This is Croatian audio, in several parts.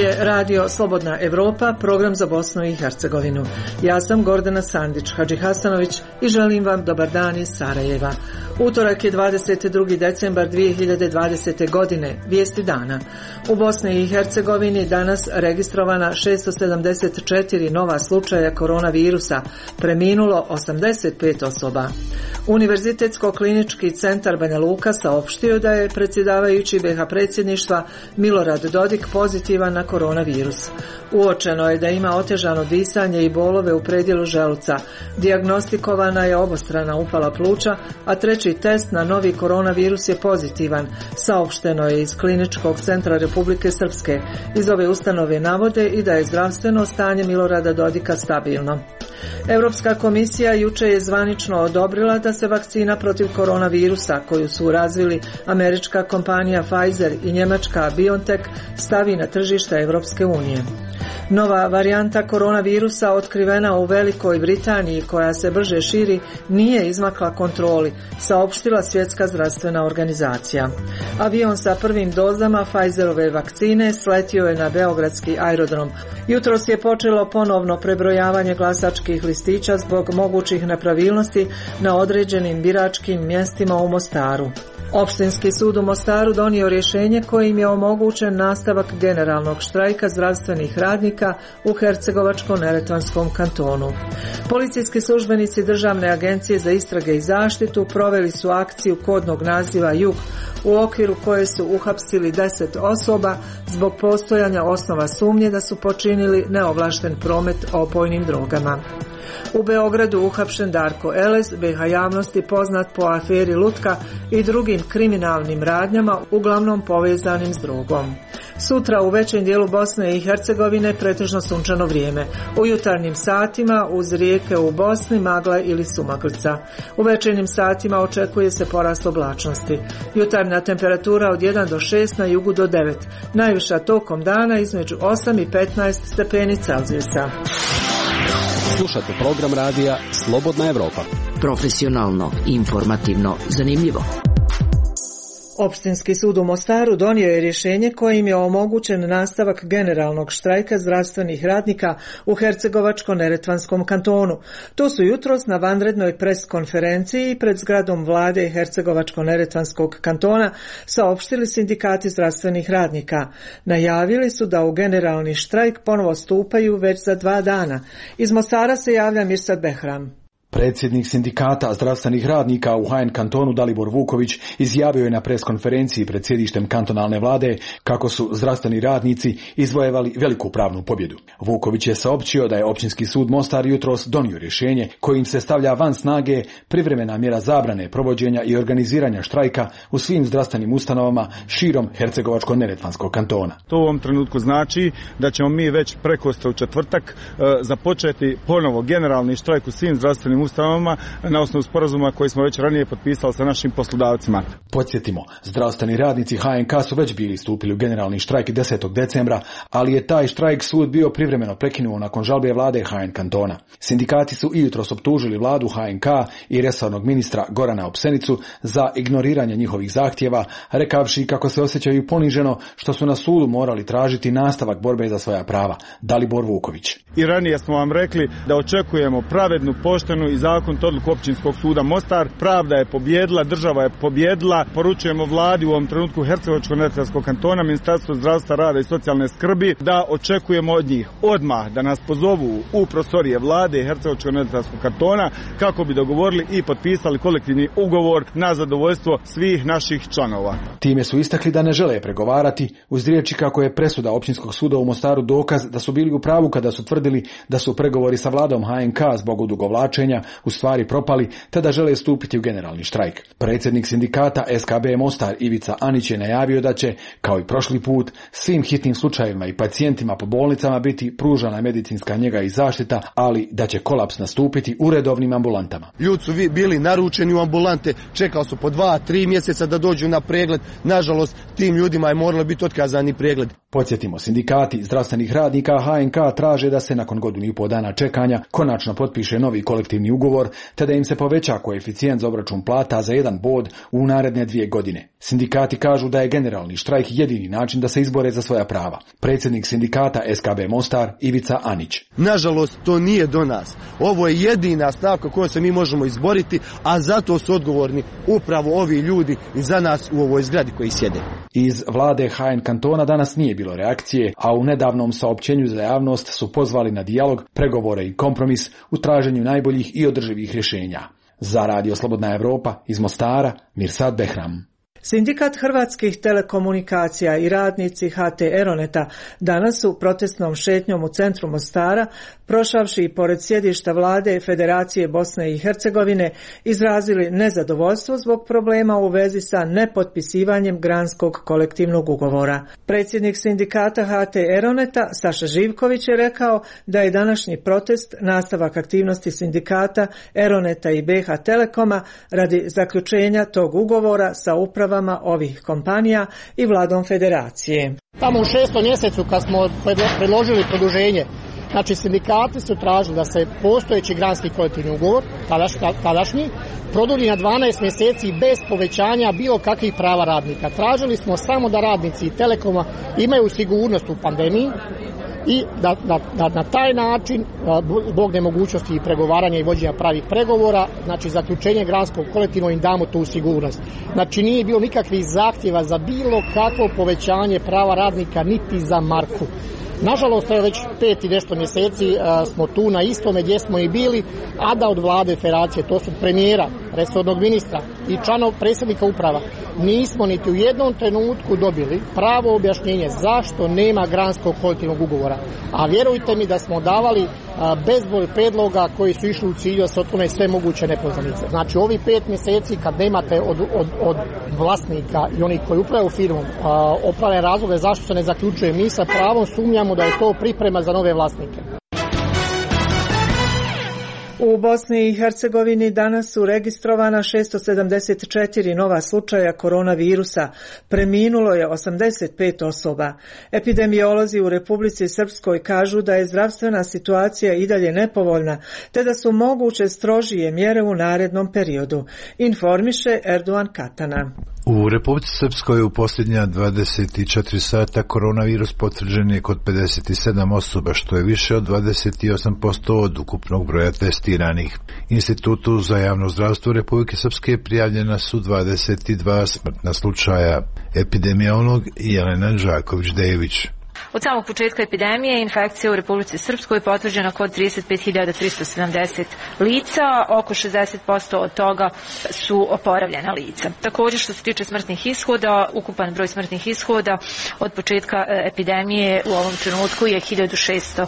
je radio Slobodna Evropa, program za Bosnu i Hercegovinu. Ja sam Gordana Sandić Hadžihasanović i želim vam dobar dan iz Sarajeva. Utorak je 22. decembar 2020. godine, vijesti dana. U Bosni i Hercegovini danas registrovana 674 nova slučaja koronavirusa, preminulo 85 osoba. Univerzitetsko-klinički centar Banja Luka saopštio da je predsjedavajući BiH predsjedništva Milorad Dodik pozitivan na koronavirus. Uočeno je da ima otežano disanje i bolove u predjelu želuca. Dijagnostikovana je obostrana upala pluća, a treći test na novi koronavirus je pozitivan, saopšteno je iz Kliničkog centra Republike Srpske. Iz ove ustanove navode i da je zdravstveno stanje Milorada Dodika stabilno. Europska komisija juče je zvanično odobrila da se vakcina protiv koronavirusa, koju su razvili američka kompanija Pfizer i njemačka BioNTech, stavi na tržište Europske unije. Nova varijanta koronavirusa otkrivena u Velikoj Britaniji, koja se brže širi, nije izmakla kontroli, saopštila Svjetska zdravstvena organizacija. Avion sa prvim dozama Pfizerove vakcine sletio je na beogradski aerodrom. Jutros je počelo ponovno prebrojavanje glasačkih listića zbog mogućih nepravilnosti na određenim biračkim mjestima u Mostaru. Opštinski sud u Mostaru donio rješenje kojim je omogućen nastavak generalnog štrajka zdravstvenih radnika u Hercegovačko-neretvanskom kantonu. Policijski službenici Državne agencije za istrage i zaštitu proveli su akciju kodnog naziva Jug, u okviru koje su uhapsili 10 osoba zbog postojanja osnova sumnje da su počinili neovlašten promet opojnim drogama. U Beogradu uhapšen Darko Elez, BiH javnosti poznat po aferi Lutka i drugim kriminalnim radnjama, uglavnom povezanim s drogom. Sutra u većem dijelu Bosne i Hercegovine pretežno sunčano vrijeme. U jutarnjim satima uz rijeke u Bosni magla ili sumaglica. U večernjim satima očekuje se porast oblačnosti. Jutarnja temperatura od 1 do 6, na jugu do 9. Najviša tokom dana između 8 i 15 stepeni Celzijusa. Slušate program radija Slobodna Evropa. Profesionalno, informativno, zanimljivo. Opštinski sud u Mostaru donio je rješenje kojim je omogućen nastavak generalnog štrajka zdravstvenih radnika u Hercegovačko-neretvanskom kantonu. To su jutros na vanrednoj pres konferenciji pred zgradom vlade Hercegovačko-neretvanskog kantona saopštili sindikati zdravstvenih radnika. Najavili su da u generalni štrajk ponovo stupaju već za 2 dana. Iz Mostara se javlja Mirsad Behram. Predsjednik sindikata zdravstvenih radnika u HN kantonu Dalibor Vuković izjavio je na preskonferenciji pred sjedištem kantonalne vlade kako su zdravstveni radnici izvojevali veliku pravnu pobjedu. Vuković je saopćio da je Općinski sud Mostar jutros donio rješenje kojim se stavlja van snage privremena mjera zabrane provođenja i organiziranja štrajka u svim zdravstvenim ustanovama širom Hercegovačko-neretvanskog kantona. To u ovom trenutku znači da ćemo mi već prekosutra u četvrtak započeti ponovo generalni štrajk u svim zdravstvenim ustanovama na osnovu sporazuma koji smo već ranije potpisali sa našim poslodavcima. Podsjetimo, zdravstveni radnici HNK su već bili stupili u generalni štrajk 10. decembra, ali je taj štrajk sud bio privremeno prekinuo nakon žalbe vlade HN kantona. Sindikati su i jutros optužili vladu HNK i resornog ministra Gorana Opsenicu za ignoriranje njihovih zahtjeva, rekavši kako se osjećaju poniženo što su na sudu morali tražiti nastavak borbe za svoja prava. Dalibor Vuković. I ranije smo vam rekli da očekujemo pravednu, poštenu i zakonitu odluku Općinskog suda Mostar. Pravda je pobjedila, država je pobjedila. Poručujemo vladi u ovom trenutku Hercegovačko-neretvanskog kantona, Ministarstvo zdravstva, rada i socijalne skrbi da očekujemo od njih odmah da nas pozovu u prostorije vlade Hercegovačko-neretvanskog kantona kako bi dogovorili i potpisali kolektivni ugovor na zadovoljstvo svih naših članova. Time su istakli da ne žele pregovarati uz riječi kako je presuda Općinskog suda u Mostaru dokaz da su bili u pravu kada su tvrdili da su pregovori sa vladom HNK zbog odugovlačenja u stvari propali te da žele stupiti u generalni štrajk. Predsjednik sindikata SKB Mostar Ivica Anić je najavio da će, kao i prošli put, svim hitnim slučajevima i pacijentima po bolnicama biti pružana medicinska njega i zaštita, ali da će kolaps nastupiti u redovnim ambulantama. Ljudi su bili naručeni u ambulante, čekali su po 2-3 mjeseca da dođu na pregled. Nažalost, tim ljudima je moralo biti otkazani pregled. Podsjetimo, sindikati zdravstvenih radnika HNK traže da se nakon 1,5 dana čekanja konačno potpiše novi kolektivni kolektivni ugovor, te da im se poveća koeficijent za obračun plata za 1 bod u naredne 2 godine. Sindikati kažu da je generalni štrajk jedini način da se izbore za svoja prava. Predsjednik sindikata SKB Mostar Ivica Anić. Nažalost, to nije do nas. Ovo je jedina stavka kojom se mi možemo izboriti, a zato su odgovorni upravo ovi ljudi i za nas u ovoj zgradi koji sjede. Iz vlade HN kantona danas nije bilo reakcije, a u nedavnom saopćenju za javnost su pozvali na dijalog, pregovore i kompromis u traženju najboljih i održivih rješenja. Za Radio Slobodna Evropa iz Mostara, Mirsad Behram. Sindikat hrvatskih telekomunikacija i radnici HT Eroneta danas su protestnom šetnjom u centru Mostara, prošavši i pored sjedišta vlade Federacije Bosne i Hercegovine, izrazili nezadovoljstvo zbog problema u vezi sa nepotpisivanjem granskog kolektivnog ugovora. Predsjednik sindikata HT Eroneta Saša Živković je rekao da je današnji protest nastavak aktivnosti sindikata Eroneta i BH Telekoma radi zaključenja tog ugovora sa upravama ovih kompanija i vladom federacije. Tamo u 6. mjesecu kad smo predložili produženje, znači sindikati su tražili da se postojeći granski kolektivni ugovor, tadašnji, produlji na 12 mjeseci bez povećanja bilo kakvih prava radnika. Tražili smo samo da radnici Telekoma imaju sigurnost u pandemiji i da na taj način, zbog nemogućnosti i pregovaranja i vođenja pravih pregovora, znači zaključenje granskog kolektivnog im damo tu sigurnost. Znači nije bilo nikakvih zahtjeva za bilo kakvo povećanje prava radnika niti za marku. Nažalost, već 5 i nešto mjeseci smo tu na istome gdje smo i bili, a da od vlade federacije, to su premijera, resornog ministra i članov predsjednika uprava, nismo niti u jednom trenutku dobili pravo objašnjenje zašto nema granskog kolektivnog ugovora. A vjerujte mi da smo davali bezbroj predloga koji su išli u cilju da se otklone sve moguće nepoznanice. Znači, ovi 5 mjeseci kad nemate od vlasnika i onih koji upravljaju firmom opravdane razloge zašto se ne zaključuje, mi sa pravom sumnjamo da je to priprema za nove vlasnike. U Bosni i Hercegovini danas su registrovana 674 nova slučaja koronavirusa. Preminulo je 85 osoba. Epidemiolozi u Republici Srpskoj kažu da je zdravstvena situacija i dalje nepovoljna, te da su moguće strožije mjere u narednom periodu, informiše Erdogan Katana. U Republici Srpskoj u posljednja 24 sata koronavirus potvrđen je kod 57 osoba, što je više od 28% od ukupnog broja testiranih. Institutu za javno zdravstvo Republike Srpske prijavljena su 22 smrtna slučaja. Epidemiolog Jelena Đaković-Dejević. Od samog početka epidemije infekcija u Republici Srpskoj potvrđena kod 35.370 lica, oko 60% od toga su oporavljena lica. Također što se tiče smrtnih ishoda, ukupan broj smrtnih ishoda od početka epidemije u ovom trenutku je 1619.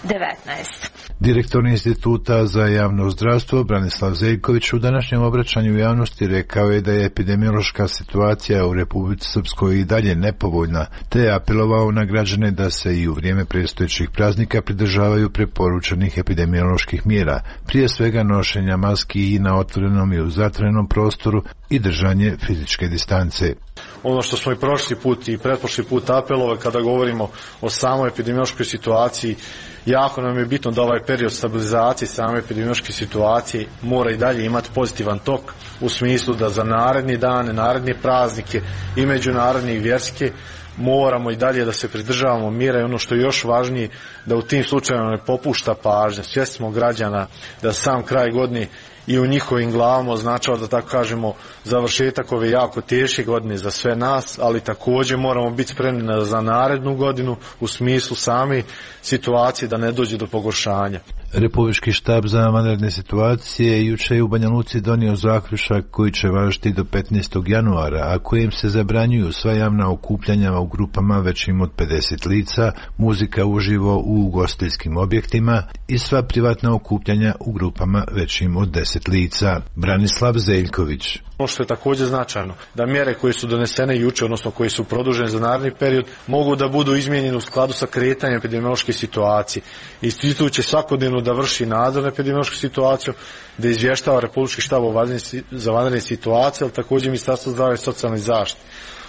Direktor Instituta za javno zdravstvo Branislav Zeljković u današnjem obraćanju u javnosti rekao je da je epidemiološka situacija u Republici Srpskoj i dalje nepovoljna, te je apelovao na građane da se i u vrijeme predstojećih praznika pridržavaju preporučenih epidemioloških mjera, prije svega nošenja maski i na otvorenom i u zatvorenom prostoru i držanje fizičke distance. Ono što smo i prošli put i pretprošli put apelovali kada govorimo o samoj epidemiološkoj situaciji, jako nam je bitno da ovaj period stabilizacije same epidemiološke situacije mora i dalje imati pozitivan tok u smislu da za naredni dane, naredne praznike i međunarodne i vjerske moramo i dalje da se pridržavamo mjera i ono što je još važnije da u tim slučajevima ne popušta pažnja. Svjesni smo građana da sam kraj godine i u njihovim glavama označava, da tako kažemo, završetak ove jako teške godine za sve nas, ali također moramo biti spremni za narednu godinu u smislu same situacije da ne dođe do pogoršanja. Republički štab za vanredne situacije jučer je u Banja Luci donio zaključak koji će važiti do 15. januara, a kojim se zabranjuju sva javna okupljanja u grupama većim od 50 lica, muzika uživo u ugostiteljskim objektima i sva privatna okupljanja u grupama većim od 10 lica. Branislav Zeljković. Ono što je također značajno, da mjere koje su donesene jučer, odnosno koje su produžene za naredni period, mogu da budu izmijenjene u skladu sa kretanjem epidemiološke situacije. Institut će svakodnevno da vrši nadzor na epidemiološku situaciju, da izvještava Republički štab za vanredne situacije, ali također Ministarstvo zdravlja i socijalne zaštite.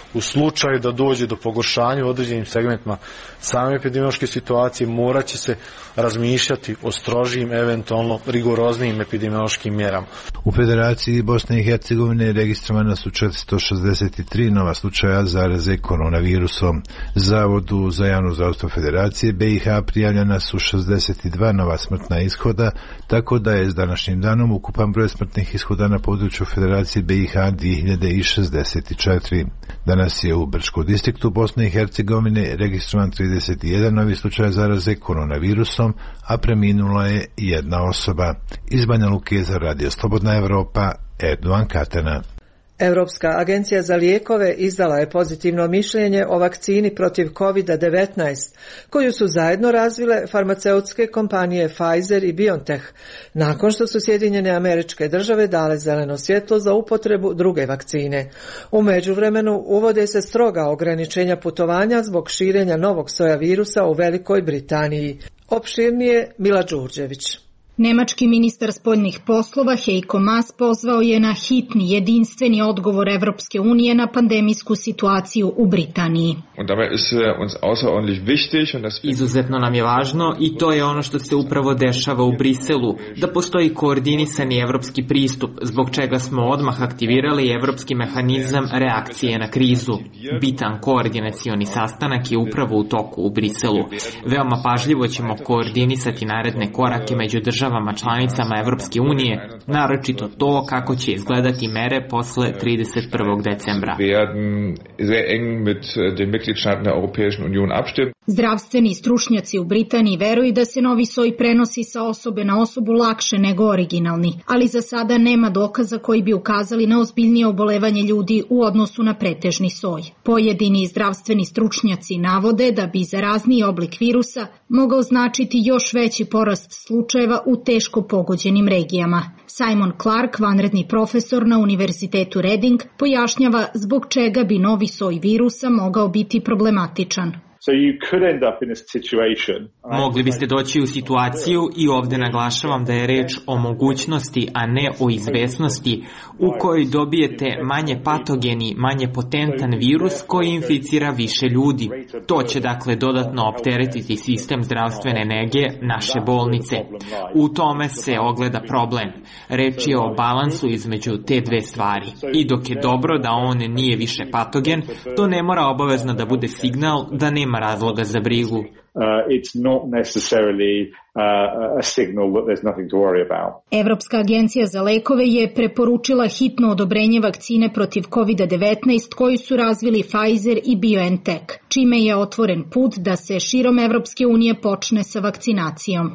u slučaju da dođe do pogoršanja u određenim segmentima same epidemiološke situacije, morat će se razmišljati o strožijim, eventualno rigoroznijim epidemiološkim mjerama. U Federaciji Bosne i Hercegovine registrovana su 463 nova slučaja zaraze koronavirusom. Zavodu za javno zdravstvo Federacije BiH prijavljena su 62 nova smrtna ishoda, tako da je s današnjim danom ukupan broj smrtnih ishoda na području Federacije BiH 2064. Danas je u Brčkom distriktu Bosne i Hercegovine registrovan 31 novi slučaj zaraze koronavirusom, a preminula je jedna osoba. Iz Banja Luke za Radio Slobodna Evropa, Erdovan Katana. Europska agencija za lijekove izdala je pozitivno mišljenje o vakcini protiv COVID-19, koju su zajedno razvile farmaceutske kompanije Pfizer i BioNTech, nakon što su Sjedinjene Američke Države dale zeleno svjetlo za upotrebu druge vakcine. U međuvremenu uvode se stroga ograničenja putovanja zbog širenja novog soja virusa u Velikoj Britaniji. Opširnije Mila Đurđević. Nemački ministar spoljnih poslova Heiko Maas pozvao je na hitni, jedinstveni odgovor Evropske unije na pandemijsku situaciju u Britaniji. Izuzetno nam je važno i to je ono što se upravo dešava u Briselu, da postoji koordinisani evropski pristup, zbog čega smo odmah aktivirali evropski mehanizam reakcije na krizu. Bitan koordinacioni sastanak je upravo u toku u Briselu. Veoma pažljivo ćemo koordinisati naredne korake među državama članicama Evropske unije, naročito to kako će izgledati mere posle 31. decembra. Zdravstveni stručnjaci u Britaniji veruju da se novi soj prenosi sa osobe na osobu lakše nego originalni, ali za sada nema dokaza koji bi ukazali na ozbiljnije obolevanje ljudi u odnosu na pretežni soj. Pojedini zdravstveni stručnjaci navode da bi zarazniji oblik virusa mogao značiti još veći porast slučajeva u teško pogođenim regijama. Simon Clark, vanredni profesor na Univerzitetu Reading, pojašnjava zbog čega bi novi soj virusa mogao biti problematičan. Mogli biste doći u situaciju, i ovdje naglašavam da je reč o mogućnosti, a ne o izvesnosti, u kojoj dobijete manje patogeni, manje potentan virus koji inficira više ljudi. To će dakle dodatno opteretiti sistem zdravstvene nege naše bolnice. U tome se ogleda problem. Reč je o balansu između te dve stvari. I dok je dobro da on nije više patogen, to ne mora obavezno da bude signal da nema razloga za brigu. It's not necessarily a signal that there's nothing to worry about. Evropska agencija za lekove je preporučila hitno odobrenje vakcine protiv COVID-19 koju su razvili Pfizer i BioNTech, čime je otvoren put da se širom Evropske unije počne sa vakcinacijom.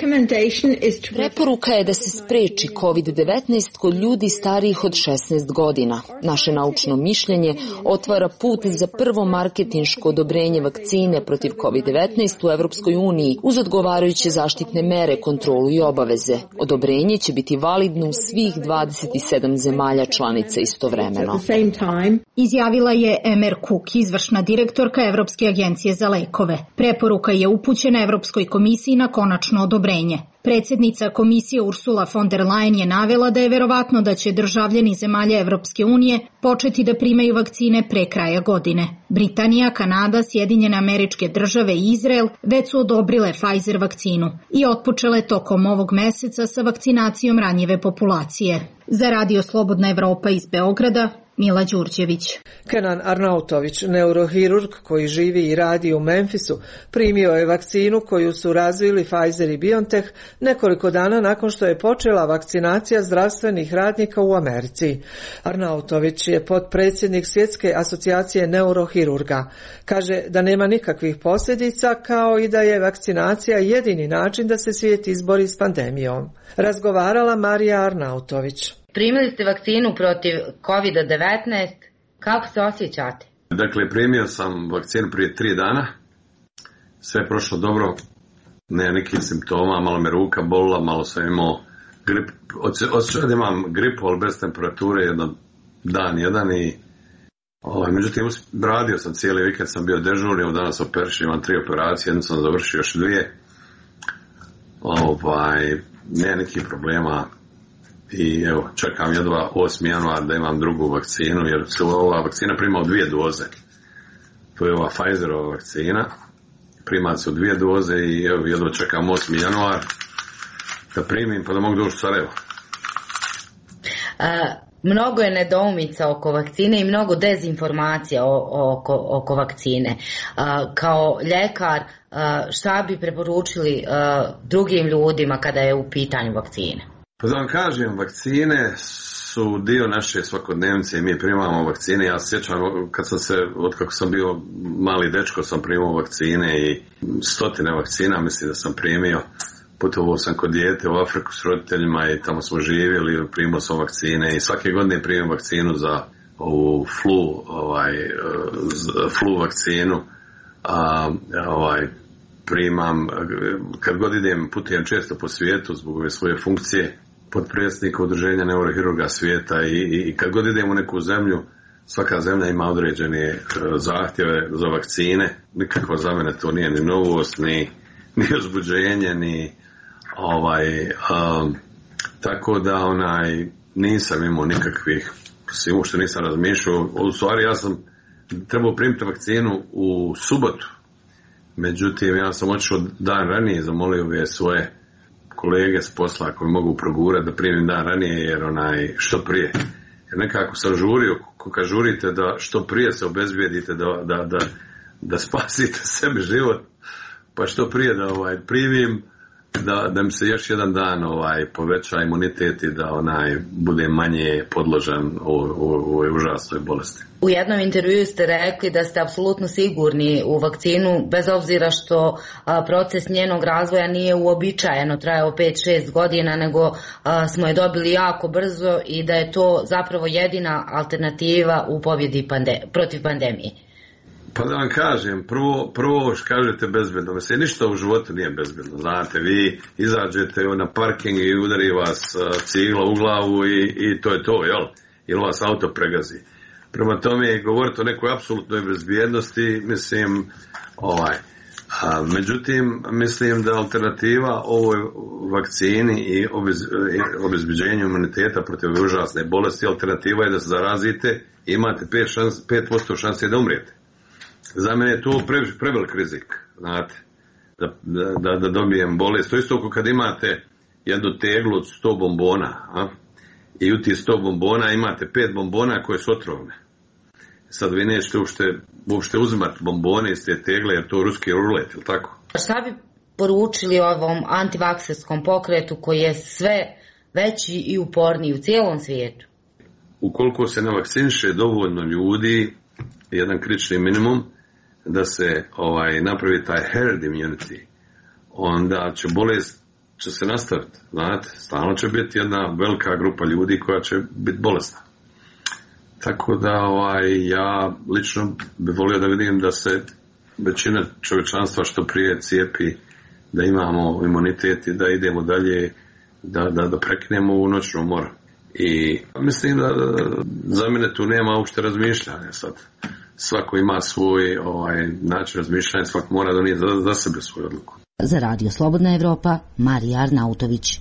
Preporuka je da se spreči COVID-19 kod ljudi starijih od 16 godina. Naše naučno mišljenje otvara put za prvo marketinško odobrenje vakcine protiv COVID-19 u Evropskoj uniji uz odgovarajuće zaštitne mere, kontrolu i obaveze. Odobrenje će biti validno u svih 27 zemalja članica istovremeno. Izjavila je Emer Cook, izvršna direktorka Evropske agencije za lekove. Preporuka je upućena Evropskoj komisiji na konačno odobrenje. Predsjednica komisije Ursula von der Leyen je navela da je verovatno da će državljani zemalja Evropske unije početi da primaju vakcine pre kraja godine. Britanija, Kanada, Sjedinjene Američke Države i Izrael već su odobrile Pfizer vakcinu i otpočele tokom ovog meseca sa vakcinacijom ranjive populacije. Za Radio Slobodna Evropa iz Beograda, Mila Đurđević. Kenan Arnautović, neurohirurg koji živi i radi u Memphisu, primio je vakcinu koju su razvili Pfizer i BioNTech nekoliko dana nakon što je počela vakcinacija zdravstvenih radnika u Americi. Arnautović je potpredsjednik Svjetske asocijacije neurohirurga. Kaže da nema nikakvih posljedica, kao i da je vakcinacija jedini način da se svijet izbori s pandemijom. Razgovarala Marija Arnautović. Primili ste vakcinu protiv COVID-19, kako se osjećate? Dakle, primio sam vakcinu prije 3 dana, sve je prošlo dobro, ne nekih simptoma, malo me ruka bolila, malo sam imao grip, osjećao da imam gripu, ali bez temperature, jedan i međutim, radio sam cijeli vikend, sam bio dežurni, danas operišen, imam 3 operacije, jednu sam završio, još 2, ne nekih problema. i evo, čekam jedva 8. januar da imam drugu vakcinu, jer se ova vakcina prima u 2 doze. To je ova Pfizerova vakcina, prima se u 2 doze i evo, jedva čekam 8. januar da primim pa da mogu doći u Sarajevo. Mnogo je nedoumica oko vakcine i mnogo dezinformacija oko vakcine. Kao ljekar, šta bi preporučili drugim ljudima kada je u pitanju vakcine? Pa da vam kažem, vakcine su dio naše svakodnevnice i mi primamo vakcine. Ja se sjećam otkako sam bio mali dečko sam primao vakcine i 100 vakcina mislim da sam primio. Putovao sam kod dijete u Afriku s roditeljima i tamo smo živjeli, primao sam vakcine i svake godine primam vakcinu za ovu flu vakcinu. Primam, kad god idem, putujem često po svijetu zbog ove svoje funkcije potpredsjednika udruženja neurohirurga svijeta i kad god idem u neku zemlju, svaka zemlja ima određene zahtjeve za vakcine. Nikakva za mene to nije ni novost, ni uzbuđenje, ni tako da nisam imao nikakvih, uopšte nisam razmišljao. U stvari ja sam trebao primiti vakcinu u subotu, međutim ja sam otišao dan ranije, zamolio ove svoje kolege s posla koji mogu progurati da primim dan ranije jer što prije. Jer nekako sam žurio, kad žurite da što prije se obezbijedite da spasite sebi život, pa što prije da primim, da mi se još jedan dan poveća imunitet i da bude manje podložan ovoj užasnoj bolesti. U jednom intervjuu ste rekli da ste apsolutno sigurni u vakcinu, bez obzira što proces njenog razvoja nije uobičajeno trajao 5-6 godina, nego smo je dobili jako brzo i da je to zapravo jedina alternativa u pobjedi protiv pandemije. Pa da vam kažem, prvo što kažete bezbedno, mislim, ništa u životu nije bezbedno, znate, vi izađete na parking i udari vas cigla u glavu i to je to, jel? Ili vas auto pregazi. Prema tome, govoriti o nekoj apsolutnoj bezbjednosti, mislim, međutim, mislim da alternativa ovoj vakcini i obezbeđenju imuniteta protiv ove užasne bolesti, alternativa je da se zarazite i imate 5% šanse da umrijete. Za mene je to prevelik rizik, znate, da dobijem bolest. To isto kad imate jednu teglu od 100 bombona, i u tih 100 bombona imate 5 bombona koje su otrovne. Sad vi nećete uopšte uzimati bombone iz te tegle, jer to je ruski rulet, ili tako? Šta bi poručili ovom antivakserskom pokretu koji je sve veći i uporniji u cijelom svijetu? Ukoliko se navakciniše dovoljno ljudi, jedan kritični minimum, da se napravi taj herd immunity, onda će bolest se nastaviti, znate, stalno će biti jedna velika grupa ljudi koja će biti bolesna. Tako da ja lično bih volio da vidim da se većina čovječanstva što prije cijepi, da imamo imunitet i da idemo dalje, da prekinemo u noćnu moru. I mislim da za mene tu nema uopšte razmišljanja sad. Svako ima svoj način razmišljanja, svako mora donijeti za sebe svoju odluku. Za Radio Slobodna Evropa, Marija Arnautović.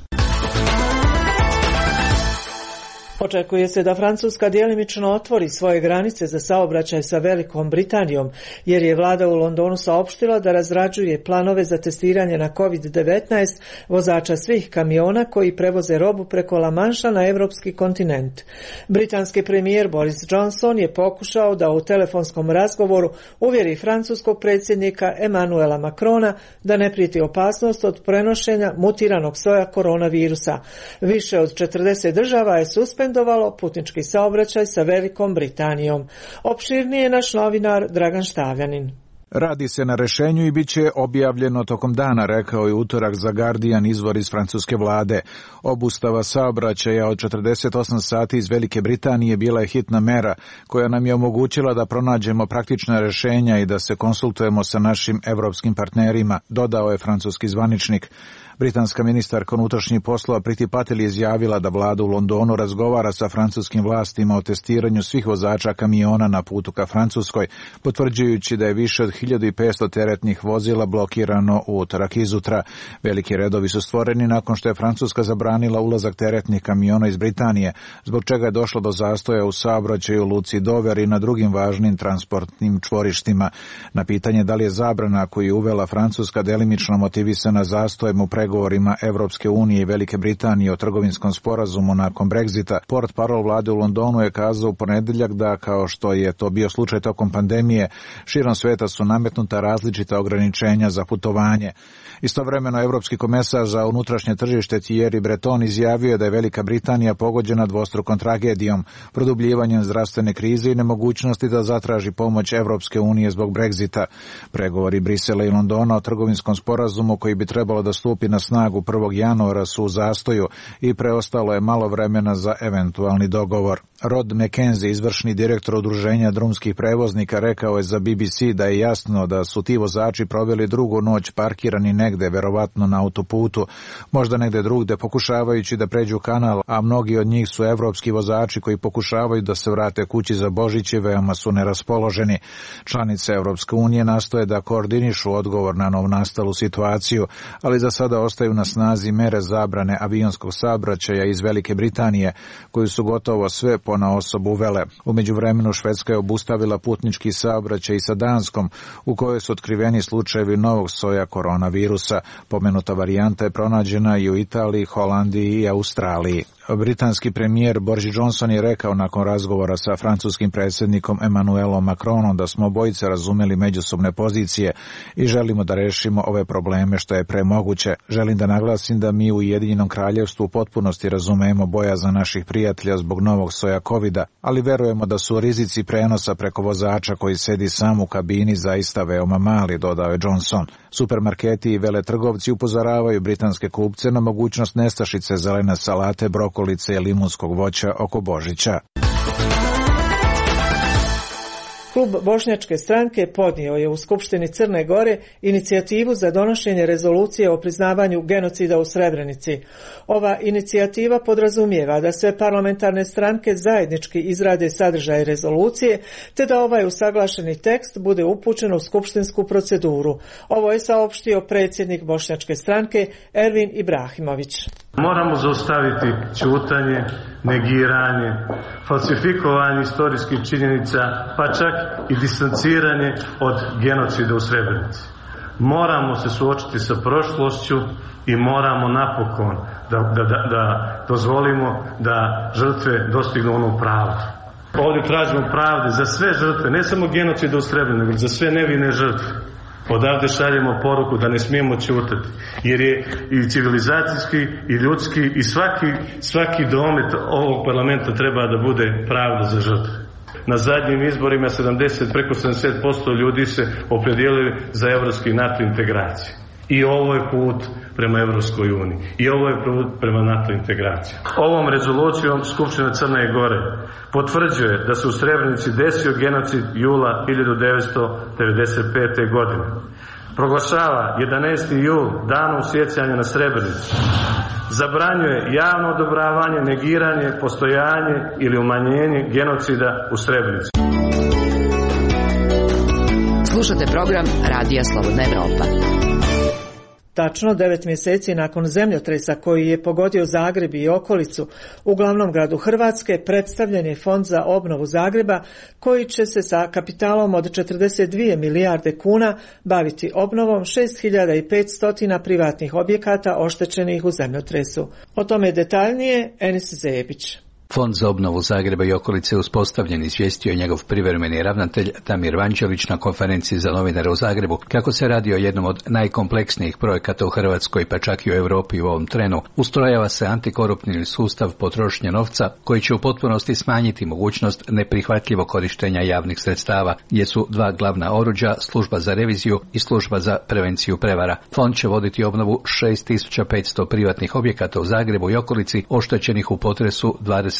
Očekuje se da Francuska djelimično otvori svoje granice za saobraćaj sa Velikom Britanijom, jer je vlada u Londonu saopštila da razrađuje planove za testiranje na COVID-19 vozača svih kamiona koji prevoze robu preko La Manša na evropski kontinent. Britanski premijer Boris Johnson je pokušao da u telefonskom razgovoru uvjeri francuskog predsjednika Emmanuela Macrona da ne prijeti opasnost od prenošenja mutiranog soja koronavirusa. Više od 40 država je suspendovalo putnički saobraćaj sa Velikom Britanijom. Opširnije naš novinar Dragan Štavljanin. Radi se na rešenju i bit će objavljeno tokom dana, rekao je utorak za Guardian izvor iz francuske vlade. Obustava saobraćaja od 48 sati iz Velike Britanije bila je hitna mera koja nam je omogućila da pronađemo praktična rešenja i da se konsultujemo sa našim evropskim partnerima, dodao je francuski zvaničnik. Britanska ministarka unutrašnjih poslova Priti Patel je izjavila da vlada u Londonu razgovara sa francuskim vlastima o testiranju svih vozača kamiona na putu ka Francuskoj, potvrđujući da je više od 1500 teretnih vozila blokirano u utorak izutra. Veliki redovi su stvoreni nakon što je Francuska zabranila ulazak teretnih kamiona iz Britanije, zbog čega je došlo do zastoja u saobraćaju u luci Dover i na drugim važnim transportnim čvorištima. Na pitanje da li je zabrana koju je uvela Francuska delimično motivisana zastojem u pregovorima Evropske unije i Velike Britanije o trgovinskom sporazumu nakon Brexita, portparol vlade u Londonu je kazao u ponedeljak da, kao što je to bio slučaj tokom pandemije, širom sveta su nametnuta različita ograničenja za putovanje. Istovremeno, Evropski komesar za unutrašnje tržište Thierry Breton izjavio je da je Velika Britanija pogođena dvostrukom tragedijom, produbljivanjem zdravstvene krize i nemogućnosti da zatraži pomoć Evropske unije zbog Brexita. Pregovori Brisela i Londona o trgovinskom sporazumu koji bi trebalo da stupi na snagu 1. januara su u zastoju i preostalo je malo vremena za eventualni dogovor. Rod McKenzie, izvršni direktor udruženja drumskih prevoznika, rekao je za BBC da je jasno da su ti vozači proveli drugu noć parkirani negde, verovatno na autoputu, možda negde drugde pokušavajući da pređu kanal, a mnogi od njih su evropski vozači koji pokušavaju da se vrate kući za Božić i veoma su neraspoloženi. Članice Evropske unije nastoje da koordinišu odgovor na novnastalu situaciju, ali za sada ostaju na snazi mere zabrane avionskog saobraćaja iz Velike Britanije, koju su gotovo sve ponaosob uvele. U međuvremenu Švedska je obustavila putnički saobraćaj sa Danskom, u kojoj su otkriveni slučajevi novog soja koronavirusa. Pomenuta varijanta je pronađena i u Italiji, Holandiji i Australiji. Britanski premijer Boris Johnson je rekao nakon razgovora sa francuskim predsjednikom Emmanuelom Macronom da smo obojice razumeli međusobne pozicije i želimo da rešimo ove probleme što je premoguće. Želim da naglasim da mi u Ujedinjenom kraljevstvu u potpunosti razumemo bojazan naših prijatelja zbog novog soja covida, ali verujemo da su rizici prenosa preko vozača koji sedi sam u kabini zaista veoma mali, dodao je Johnson. Supermarketi i veletrgovci upozoravaju britanske kupce na mogućnost nestašice zelene salate, brokolice i limunskog voća oko Božića. Klub Bošnjačke stranke podnio je u Skupštini Crne Gore inicijativu za donošenje rezolucije o priznavanju genocida u Srebrenici. Ova inicijativa podrazumijeva da sve parlamentarne stranke zajednički izrade sadržaj rezolucije, te da ovaj usaglašeni tekst bude upućen u skupštinsku proceduru. Ovo je saopštio predsjednik Bošnjačke stranke Ervin Ibrahimović. Moramo zaustaviti ćutanje, negiranje, falsifikovanje istorijskih činjenica, pa čak i distanciranje od genocida u Srebrenici. Moramo se suočiti sa prošlošću i moramo napokon da dozvolimo da žrtve dostignu onu pravdu. Ovdje tražimo pravde za sve žrtve, ne samo genocida u Srebrenici, nego za sve nevine žrtve. Odavde šaljemo poruku da ne smijemo ćutati, jer je i civilizacijski i ljudski i svaki domet ovog parlamenta treba da bude pravda za žrtve. Na zadnjim izborima preko 70% ljudi se opredijelili za evropski NATO integraciju. I ovo je put prema Evropskoj uniji. I ovo je put prema NATO integraciji. Ovom rezolucijom Skupština Crne Gore potvrđuje da se u Srebrenici desio genocid jula 1995. godine. Proglašava 11. jul danom sjećanja na Srebrenicu. Zabranjuje javno odobravanje, negiranje, postojanje ili umanjenje genocida u Srebrenici. Slušate program Radija Slobodna Evropa. Tačno 9 mjeseci nakon zemljotresa koji je pogodio Zagreb i okolicu, u glavnom gradu Hrvatske predstavljen je Fond za obnovu Zagreba koji će se sa kapitalom od 42 milijarde kuna baviti obnovom 6500 privatnih objekata oštećenih u zemljotresu. O tome detaljnije Enis Zebić. Fond za obnovu Zagreba i okolice uspostavljen, izvijestio je njegov privremeni ravnatelj Damir Vanđelić na konferenciji za novinare u Zagrebu. Kako se radi o jednom od najkompleksnijih projekata u Hrvatskoj, pa čak i u Europi u ovom trenu, ustrojava se antikoruptivni sustav potrošnje novca koji će u potpunosti smanjiti mogućnost neprihvatljivog korištenja javnih sredstava, gdje su dva glavna oruđa, služba za reviziju i služba za prevenciju prevara. Fond će voditi obnovu 6500 privatnih objekata u Zagrebu i okolici oštećenih u potresu 20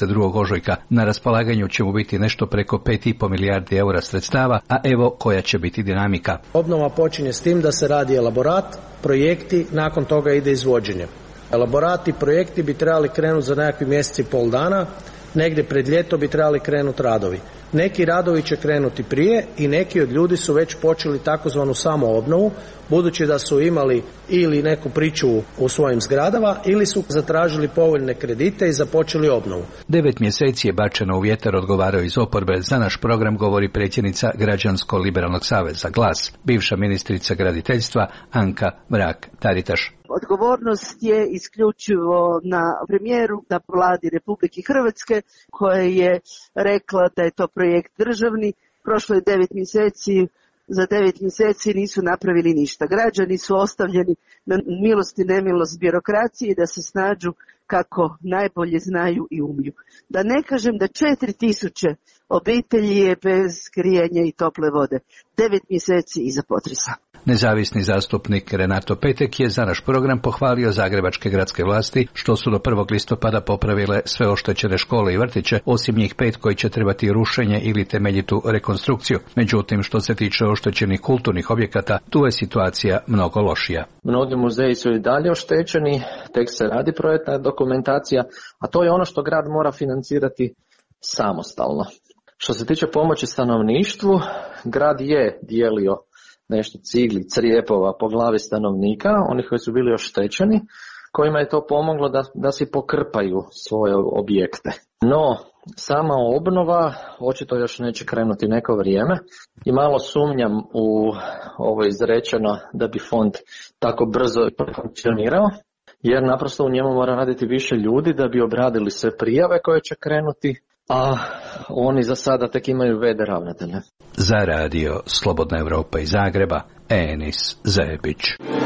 22. ožujka. Na raspolaganju će mu biti nešto preko 5,5 milijardi eura sredstava, a evo koja će biti dinamika. Obnova počinje s tim da se radi elaborat, projekti, nakon toga ide izvođenje. Elaborati i projekti bi trebali krenuti za nekakvi mjesec i pol dana, negdje pred ljeto bi trebali krenuti radovi. Neki radovi će krenuti prije i neki od ljudi su već počeli takozvanu samoobnovu, budući da su imali ili neku pričuvu u svojim zgradama ili su zatražili povoljne kredite i započeli obnovu. 9 mjeseci je bačeno u vjetar, odgovarao iz oporbe. Za naš program govori predsjednica Građansko-liberalnog saveza Glas, bivša ministrica graditeljstva Anka Mrak-Taritaš. Odgovornost je isključivo na premijeru, na vladi Republike Hrvatske, koja je rekla da je to projekt državni. Prošlo je 9 mjeseci, za 9 mjeseci nisu napravili ništa. Građani su ostavljeni na milost i nemilost birokracije da se snađu kako najbolje znaju i umiju. Da ne kažem da 4.000 obitelji je bez grijanja i tople vode. 9 mjeseci iza potresa. Nezavisni zastupnik Renato Petek je za naš program pohvalio zagrebačke gradske vlasti što su do 1. listopada popravile sve oštećene škole i vrtiće, osim njih 5 koji će trebati rušenje ili temeljitu rekonstrukciju. Međutim, što se tiče oštećenih kulturnih objekata, tu je situacija mnogo lošija. Mnogi muzeji su i dalje oštećeni, tek se radi projektna dokumentacija, a to je ono što grad mora financirati samostalno. Što se tiče pomoći stanovništvu, grad je dijelio nešto cigli, crijepova po glavi stanovnika, onih koji su bili oštećeni, kojima je to pomoglo da si pokrpaju svoje objekte. No, sama obnova očito još neće krenuti neko vrijeme i malo sumnjam u ovo izrečeno da bi fond tako brzo funkcionirao, jer naprosto u njemu mora raditi više ljudi da bi obradili sve prijave koje će krenuti, a oni za sada tek imaju v.d. ravnatelja. Za radio Slobodna Evropa iz Zagreba, Enis Zebić.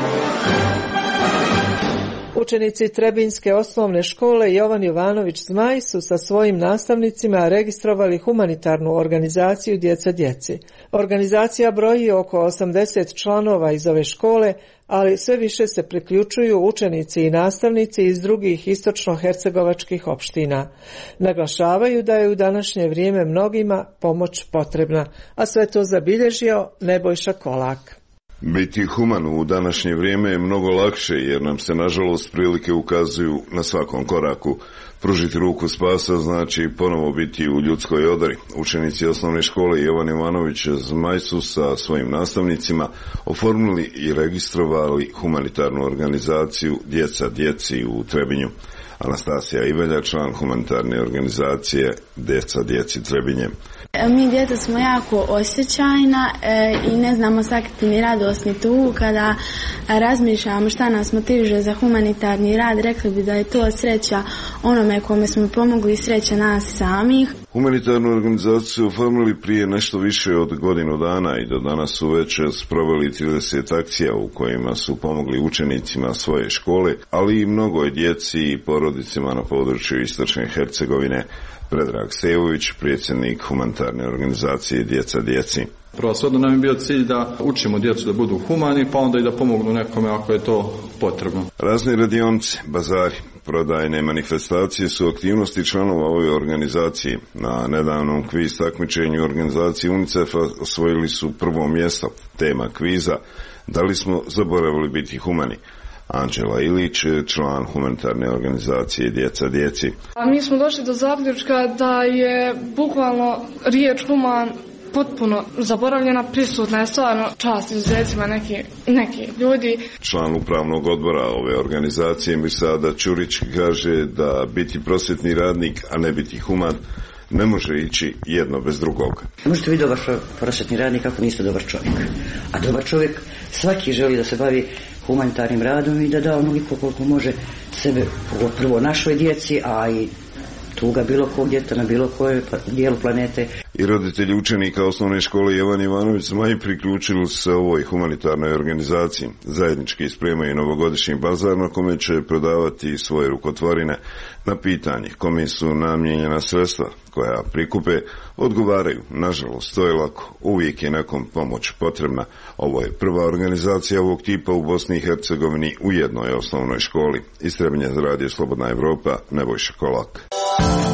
Učenici Trebinjske osnovne škole Jovan Jovanović Zmaj su sa svojim nastavnicima registrovali humanitarnu organizaciju Djeca djeci. Organizacija broji oko 80 članova iz ove škole, ali sve više se priključuju učenici i nastavnici iz drugih istočno-hercegovačkih opština. Naglašavaju da je u današnje vrijeme mnogima pomoć potrebna, a sve to zabilježio Nebojša Kolak. Biti human u današnje vrijeme je mnogo lakše jer nam se nažalost prilike ukazuju na svakom koraku. Pružiti ruku spasa znači ponovo biti u ljudskoj odori. Učenici osnovne škole Jovan Jovanović Zmaj su sa svojim nastavnicima oformili i registrovali humanitarnu organizaciju Djeca djeci u Trebinju. Anastasija Ivelja, član humanitarne organizacije Djeca djeci Trebinje. Mi djeca smo jako osjećajna i ne znamo sakriti ni radost ni tugu. Kada razmišljamo šta nas motiviše za humanitarni rad, rekli bi da je to sreća onome kome smo pomogli i sreća nas samih. Humanitarnu organizaciju su oformili prije nešto više od godinu dana i do danas su već sproveli 30 akcija u kojima su pomogli učenicima svoje škole, ali i mnogo djeci i porodicima na području Istočne Hercegovine. Predrag Sejović, predsjednik humanitarne organizacije Djeca djeci. Prvenstveno nam je bio cilj da učimo djecu da budu humani, pa onda i da pomognu nekome ako je to potrebno. Razne radionice, bazari, prodajne manifestacije su aktivnosti članova ove organizacije. Na nedavnom kviz takmičenju organizacije UNICEF-a osvojili su prvo mjesto. Tema kviza: da li smo zaboravili biti humani? Anđela Ilić, član humanitarne organizacije Djeca djeci. Mi smo došli do zaključka da je bukvalno riječ human potpuno zaboravljena, prisutna je stvarno čast izuzecima neki ljudi. Član upravnog odbora ove organizacije Mirsada Ćurić kaže da biti prosvjetni radnik, a ne biti human, ne može ići jedno bez drugog. Možete biti dobar prosvjetni radnik ako niste dobar čovjek. A dobar čovjek svaki želi da se bavi humanitarnim radom i da da onoliko koliko može sebe, prvo našoj djeci, a i tuga bilo kog djeta na bilo koje dijelu planete. I roditelji učenika osnovne škole Jovan Jovanović Zmaj priključili se ovoj humanitarnoj organizaciji. Zajednički spremaju novogodišnji bazar na kome će prodavati svoje rukotvorine. Na pitanje kome su namijenjena sredstva koja prikupe, odgovaraju: nažalost, to je lako, uvijek je nekom pomoć potrebna. Ovo je prva organizacija ovog tipa u Bosni i Hercegovini u jednoj osnovnoj školi. Iz Trebinja za radio Slobodna Evropa, Nebojša Kolak.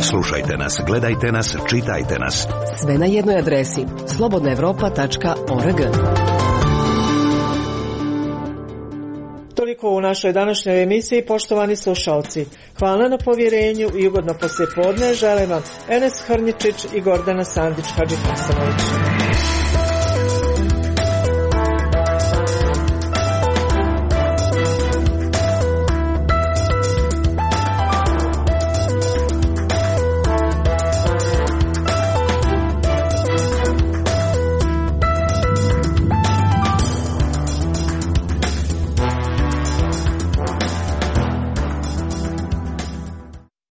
Slušajte nas, gledajte nas, čitajte nas. Sve na jednoj adresi slobodnaevropa.org. Toliko u našoj današnjoj emisiji, poštovani slušalci. Hvala na povjerenju i ugodno poslijepodne želim vam Enes Hrničić i Gordana Sandić Hadžihasanović.